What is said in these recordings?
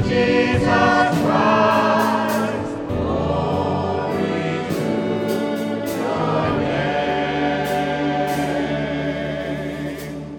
Jesus Christ, glory to your name.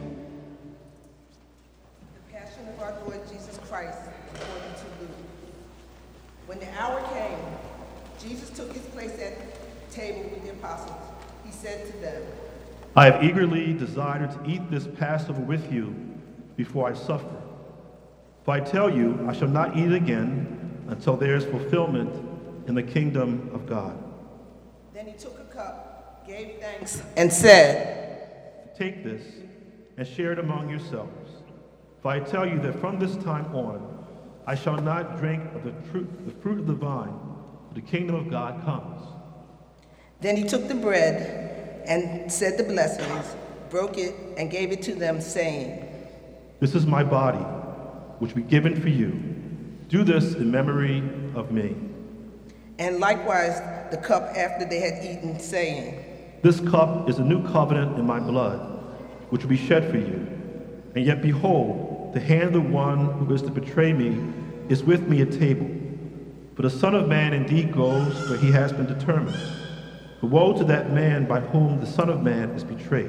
The Passion of our Lord Jesus Christ, according to Luke. When the hour came, Jesus took his place at the table with the apostles. He said to them, I have eagerly desired to eat this Passover with you before I suffer. For I tell you, I shall not eat it again until there is fulfillment in the kingdom of God. Then he took a cup, gave thanks, and said, Take this and share it among yourselves. For I tell you that from this time on, I shall not drink of the fruit of the vine, till the kingdom of God comes. Then he took the bread and said the blessings, broke it, and gave it to them, saying, This is my body, which will be given for you. Do this in memory of me. And likewise the cup after they had eaten, saying, This cup is a new covenant in my blood, which will be shed for you. And yet behold, the hand of the one who is to betray me is with me at table. For the Son of Man indeed goes where he has been determined. But woe to that man by whom the Son of Man is betrayed.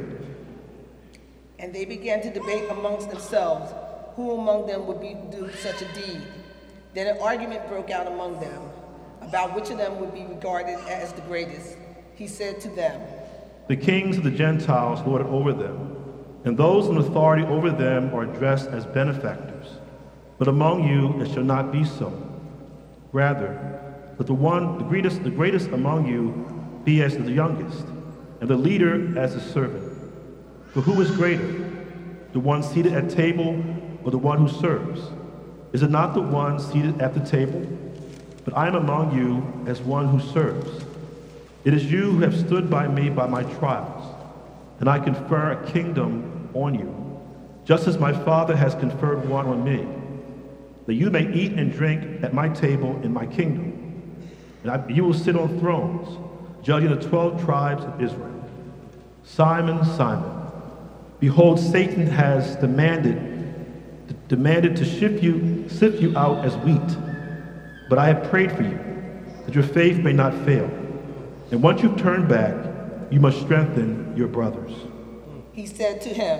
And they began to debate amongst themselves who among them would do such a deed. Then an argument broke out among them about which of them would be regarded as the greatest. He said to them, The kings of the Gentiles lord it over them, and those in authority over them are addressed as benefactors. But among you it shall not be so. Rather, let the greatest among you be as the youngest, and the leader as the servant. For who is greater, the one seated at table or the one who serves? Is it not the one seated at the table? But I am among you as one who serves. It is you who have stood by me by my trials, and I confer a kingdom on you, just as my Father has conferred one on me, that you may eat and drink at my table in my kingdom. And you will sit on thrones, judging the 12 tribes of Israel. Simon, Simon, behold, Satan has demanded to sift you out as wheat. But I have prayed for you, that your faith may not fail. And once you've turned back, you must strengthen your brothers. He said to him,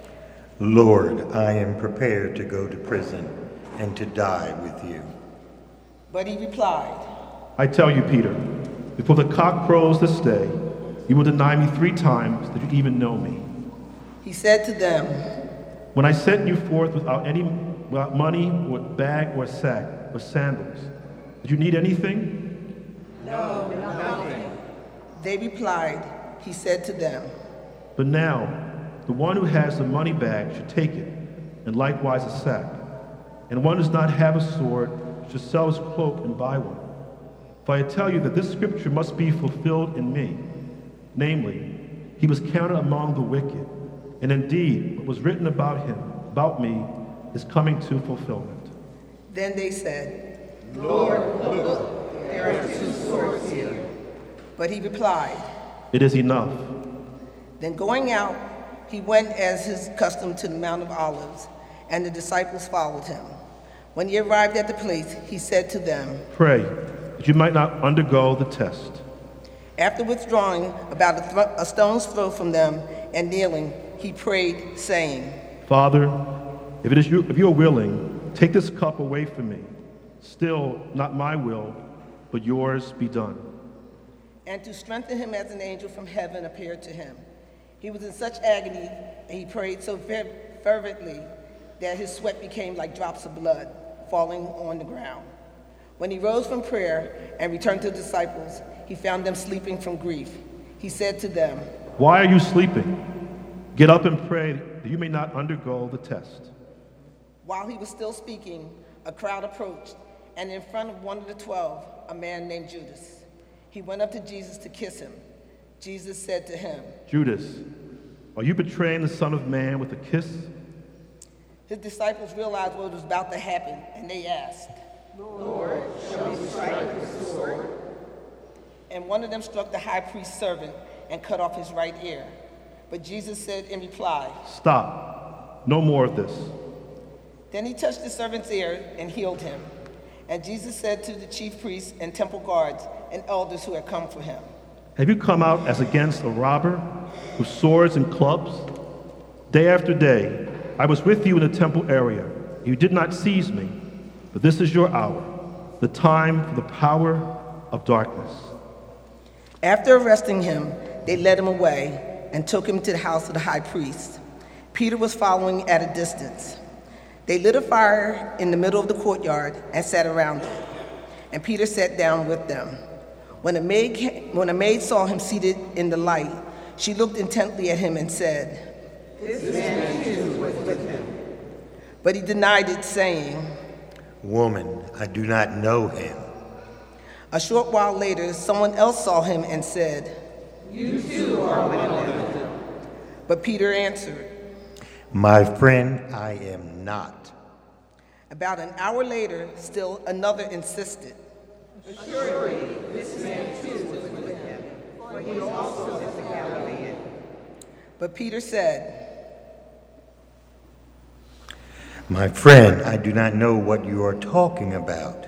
Lord, I am prepared to go to prison and to die with you. But he replied, I tell you, Peter, before the cock crows this day, you will deny me 3 times that you even know me. He said to them, When I sent you forth without money or bag or sack or sandals, did you need anything? No, nothing. They replied, he said to them, But now, the one who has the money bag should take it, and likewise a sack. And one who does not have a sword should sell his cloak and buy one. For I tell you that this scripture must be fulfilled in me. Namely, he was counted among the wicked, and indeed what was written about me, is coming to fulfillment. Then they said, Lord, look, there are 2 swords here. But he replied, It is enough. Then going out, he went as his custom to the Mount of Olives, and the disciples followed him. When he arrived at the place, he said to them, Pray that you might not undergo the test. After withdrawing about a stone's throw from them and kneeling, he prayed, saying, Father, if you are willing, take this cup away from me. Still, not my will, but yours be done. And to strengthen him as an angel from heaven appeared to him. He was in such agony, and he prayed so fervently that his sweat became like drops of blood falling on the ground. When he rose from prayer and returned to the disciples, he found them sleeping from grief. He said to them, Why are you sleeping? Get up and pray that you may not undergo the test. While he was still speaking, a crowd approached, and in front of one of the 12, a man named Judas. He went up to Jesus to kiss him. Jesus said to him, Judas, are you betraying the Son of Man with a kiss? His disciples realized what was about to happen, and they asked, Lord, shall we strike with the sword? And one of them struck the high priest's servant and cut off his right ear. But Jesus said in reply, Stop. No more of this. Then he touched the servant's ear and healed him. And Jesus said to the chief priests and temple guards and elders who had come for him, Have you come out as against a robber with swords and clubs? Day after day, I was with you in the temple area. You did not seize me, but this is your hour, the time for the power of darkness. After arresting him, they led him away and took him to the house of the high priest. Peter was following at a distance. They lit a fire in the middle of the courtyard and sat around it, and Peter sat down with them. When a maid saw him seated in the light, she looked intently at him and said, This man too was with him. but he denied it, saying, Woman, I do not know him. A short while later, someone else saw him and said, You too are one of them. but Peter answered. My friend, I am not. About an hour later, still another insisted. Assuredly, this man too was with him, for he also is a Galilean. But Peter said, My friend, I do not know what you are talking about.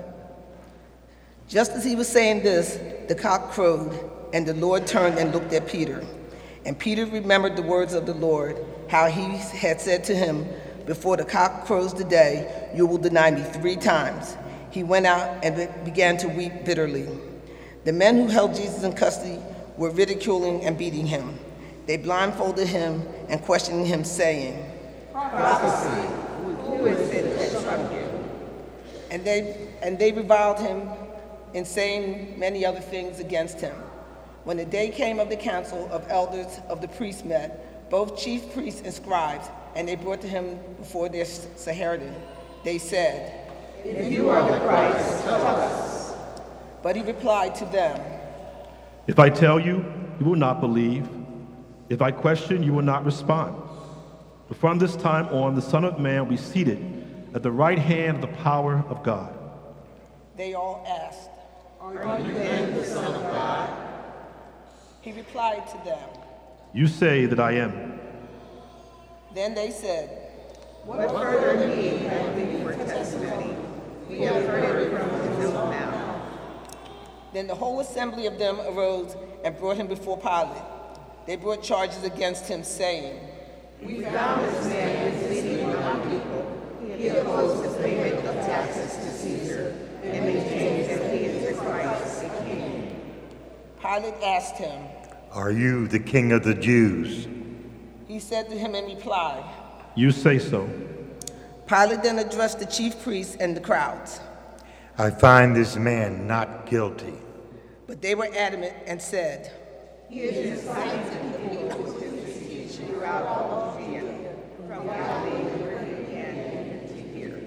Just as he was saying this, the cock crowed, and the Lord turned and looked at Peter. And Peter remembered the words of the Lord, how he had said to him, Before the cock crows today, you will deny me 3 times. He went out and began to weep bitterly. The men who held Jesus in custody were ridiculing and beating him. They blindfolded him and questioned him, saying, Prophesy, who is it that struck you? And they reviled him in saying many other things against him. When the day came of the council of elders of the priests met, both chief priests and scribes, and they brought to him before their Sanhedrin. They said, If you are the Christ, tell us. But he replied to them, If I tell you, you will not believe. If I question, you will not respond. But from this time on, the Son of Man will be seated at the right hand of the power of God. They all asked. Are you then the Son of God? He replied to them. You say that I am. Then they said, What further need have we for testimony? We have heard it from his own mouth. Then the whole assembly of them arose and brought him before Pilate. They brought charges against him, saying, We found this man sitting among people. He opposed the payment of taxes to Caesar and maintains that he is the Christ, the King. Pilate asked him. Are you the King of the Jews? He said to him in reply. You say so. Pilate then addressed the chief priests and the crowds. I find this man not guilty. But they were adamant and said, He is inciting the people to his speech throughout all Judea, from Galilee where he began to hear.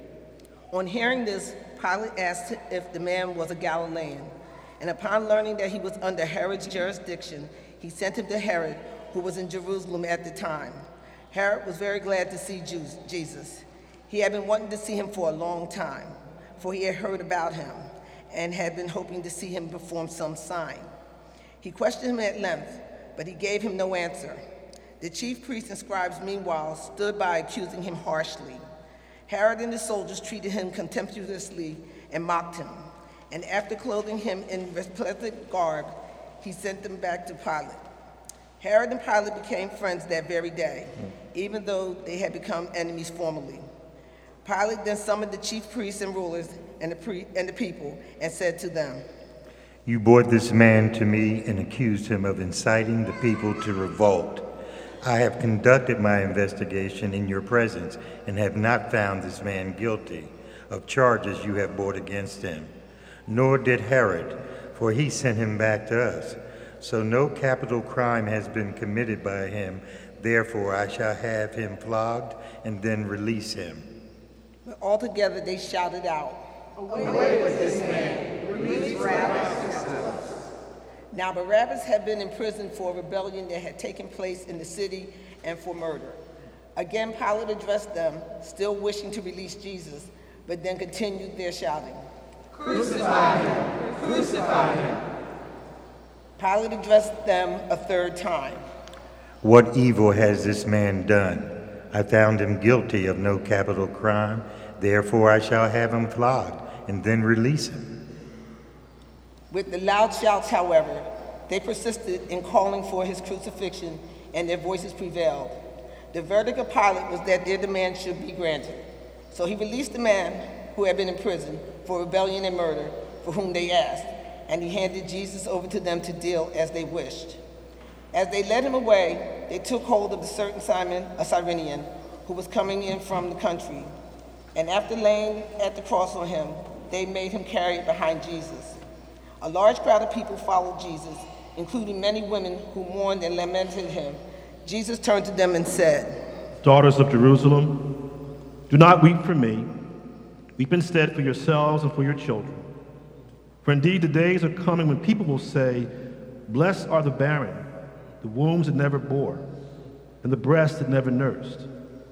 On hearing this, Pilate asked if the man was a Galilean. And upon learning that he was under Herod's jurisdiction, he sent him to Herod, who was in Jerusalem at the time. Herod was very glad to see Jesus. He had been wanting to see him for a long time, for he had heard about him and had been hoping to see him perform some sign. He questioned him at length, but he gave him no answer. The chief priests and scribes, meanwhile, stood by accusing him harshly. Herod and his soldiers treated him contemptuously and mocked him. And after clothing him in resplendent garb, he sent them back to Pilate. Herod and Pilate became friends that very day, even though they had become enemies formerly. Pilate then summoned the chief priests and rulers and the people and said to them, You brought this man to me and accused him of inciting the people to revolt. I have conducted my investigation in your presence and have not found this man guilty of charges you have brought against him. Nor did Herod, for he sent him back to us. So no capital crime has been committed by him. Therefore I shall have him flogged and then release him. But altogether they shouted out, Away with this man, release Barabbas to us. Now Barabbas had been in prison for a rebellion that had taken place in the city and for murder. Again Pilate addressed them, still wishing to release Jesus, but then continued their shouting. Crucify him! Crucify him! Pilate addressed them a third time. What evil has this man done? I found him guilty of no capital crime. Therefore I shall have him flogged and then release him. With the loud shouts, however, they persisted in calling for his crucifixion, and their voices prevailed. The verdict of Pilate was that their demand should be granted. So he released the man who had been in prison for rebellion and murder, for whom they asked, and he handed Jesus over to them to deal as they wished. As they led him away, they took hold of a certain Simon, a Cyrenian, who was coming in from the country, and after laying at the cross on him, they made him carry it behind Jesus. A large crowd of people followed Jesus, including many women who mourned and lamented him. Jesus turned to them and said, Daughters of Jerusalem, do not weep for me. Weep instead for yourselves and for your children. For indeed the days are coming when people will say, Blessed are the barren, the wombs that never bore, and the breasts that never nursed.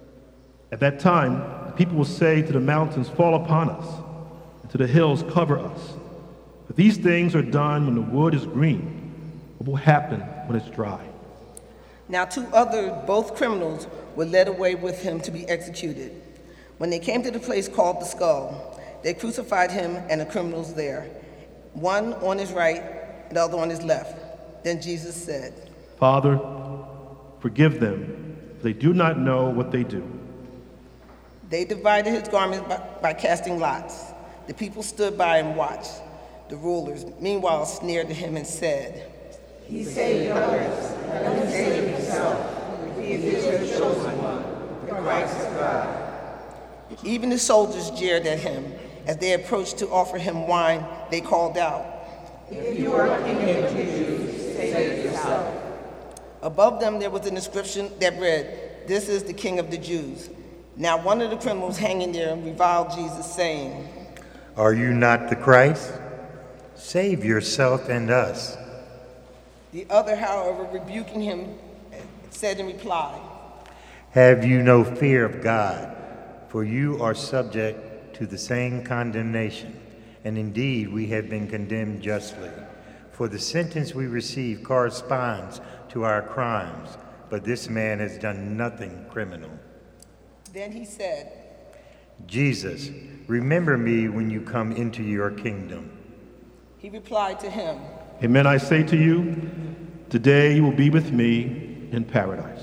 At that time, the people will say to the mountains, Fall upon us, and to the hills, Cover us. But these things are done when the wood is green. What will happen when it's dry? Now 2 others, both criminals, were led away with him to be executed. When they came to the place called the Skull, they crucified him and the criminals there, one on his right and the other on his left. Then Jesus said, Father, forgive them, for they do not know what they do. They divided his garments by casting lots. The people stood by and watched. The rulers, meanwhile, sneered at him and said, He saved others, let him save himself. He is your chosen one, the Christ of God. Even the soldiers jeered at him. As they approached to offer him wine, they called out, If you are king of the Jews, save yourself. Above them there was an inscription that read, This is the King of the Jews. Now one of the criminals hanging there reviled Jesus, saying, Are you not the Christ? Save yourself and us. The other, however, rebuking him, said in reply, Have you no fear of God? For you are subject to the same condemnation. And indeed, we have been condemned justly. For the sentence we receive corresponds to our crimes, but this man has done nothing criminal. Then he said, Jesus, remember me when you come into your kingdom. He replied to him, Amen, I say to you, today you will be with me in paradise.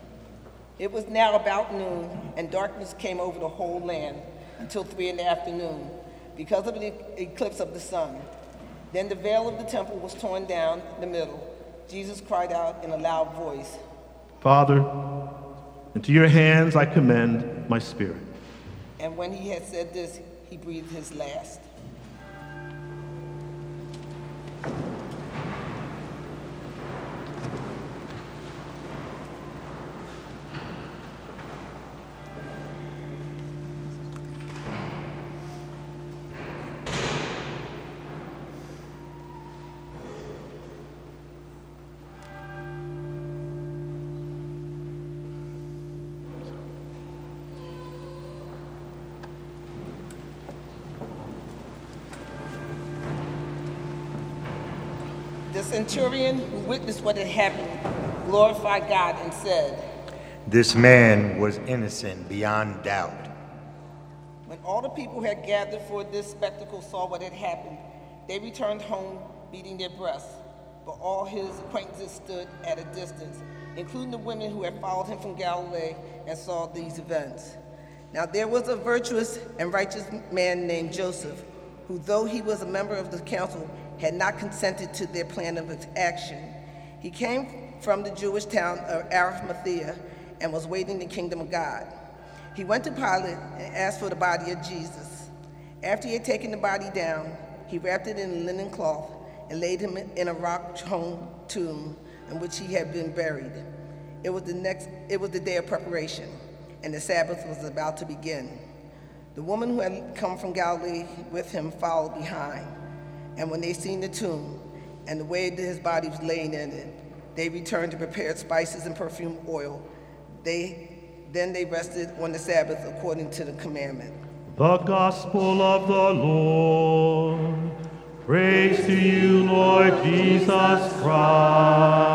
It was now about noon, and darkness came over the whole land until 3 p.m, because of the eclipse of the sun. Then the veil of the temple was torn down the middle. Jesus cried out in a loud voice, Father, into your hands I commend my spirit. And when he had said this, he breathed his last. The centurion who witnessed what had happened glorified God and said, This man was innocent beyond doubt. When all the people had gathered for this spectacle saw what had happened, they returned home beating their breasts. But all his acquaintances stood at a distance, including the women who had followed him from Galilee and saw these events. Now there was a virtuous and righteous man named Joseph, who, though he was a member of the council, had not consented to their plan of action. He came from the Jewish town of Arimathea and was waiting the kingdom of God. He went to Pilate and asked for the body of Jesus. After he had taken the body down, he wrapped it in a linen cloth and laid him in a rock-hewn tomb in which he had been buried. It was the day of preparation, and the Sabbath was about to begin. The woman who had come from Galilee with him followed behind. And when they seen the tomb and the way that his body was laying in it, they returned to prepare spices and perfume oil. Then they rested on the Sabbath according to the commandment. The Gospel of the Lord. Praise to you, Lord Jesus Christ.